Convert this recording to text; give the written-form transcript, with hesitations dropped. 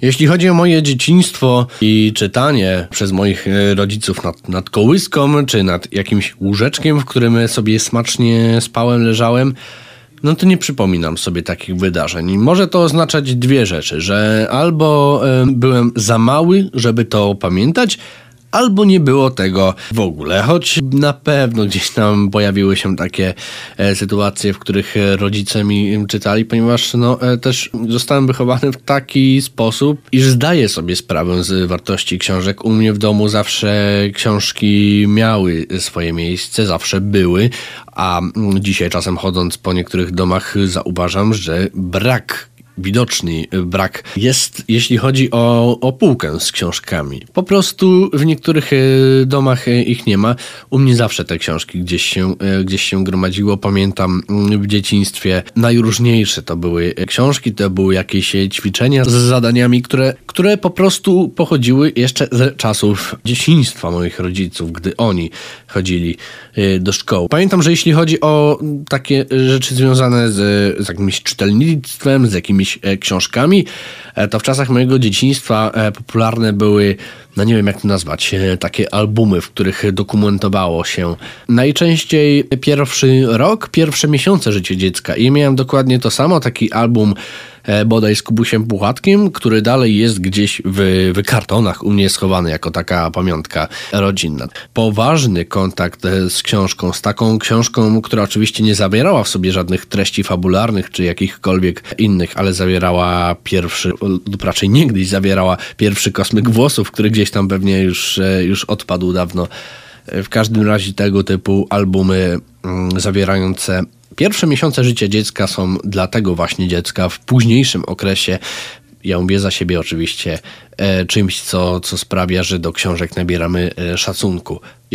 Jeśli chodzi o moje dzieciństwo i czytanie przez moich rodziców nad kołyską, czy nad jakimś łóżeczkiem, w którym sobie smacznie spałem, leżałem, no to nie przypominam sobie takich wydarzeń. Może to oznaczać dwie rzeczy, że albo byłem za mały, żeby to pamiętać, albo nie było tego w ogóle, choć na pewno gdzieś tam pojawiły się takie sytuacje, w których rodzice mi czytali, ponieważ też zostałem wychowany w taki sposób, iż zdaję sobie sprawę z wartości książek. U mnie w domu zawsze książki miały swoje miejsce, zawsze były, a dzisiaj czasem chodząc po niektórych domach zauważam, że widoczny brak jest, jeśli chodzi o półkę z książkami. Po prostu w niektórych domach ich nie ma. U mnie zawsze te książki gdzieś się gromadziło. Pamiętam w dzieciństwie najróżniejsze to były książki, to były jakieś ćwiczenia z zadaniami, które po prostu pochodziły jeszcze z czasów dzieciństwa moich rodziców, gdy oni chodzili do szkoły. Pamiętam, że jeśli chodzi o takie rzeczy związane z jakimś czytelnictwem, z jakimiś książkami, to w czasach mojego dzieciństwa popularne były, nie wiem jak to nazwać, takie albumy, w których dokumentowało się najczęściej pierwszy rok, pierwsze miesiące życia dziecka. I miałem dokładnie to samo, taki album bodaj z Kubusiem Puchatkiem, który dalej jest gdzieś w kartonach u mnie schowany jako taka pamiątka rodzinna. Poważny kontakt z książką, z taką książką, która oczywiście nie zawierała w sobie żadnych treści fabularnych czy jakichkolwiek innych, ale zawierała lub raczej niegdyś zawierała pierwszy kosmyk włosów, który gdzieś tam pewnie już odpadł dawno. W każdym razie tego typu albumy zawierające pierwsze miesiące życia dziecka są dla tego właśnie dziecka w późniejszym okresie, ja mówię za siebie oczywiście, czymś, co sprawia, że do książek nabieramy szacunku.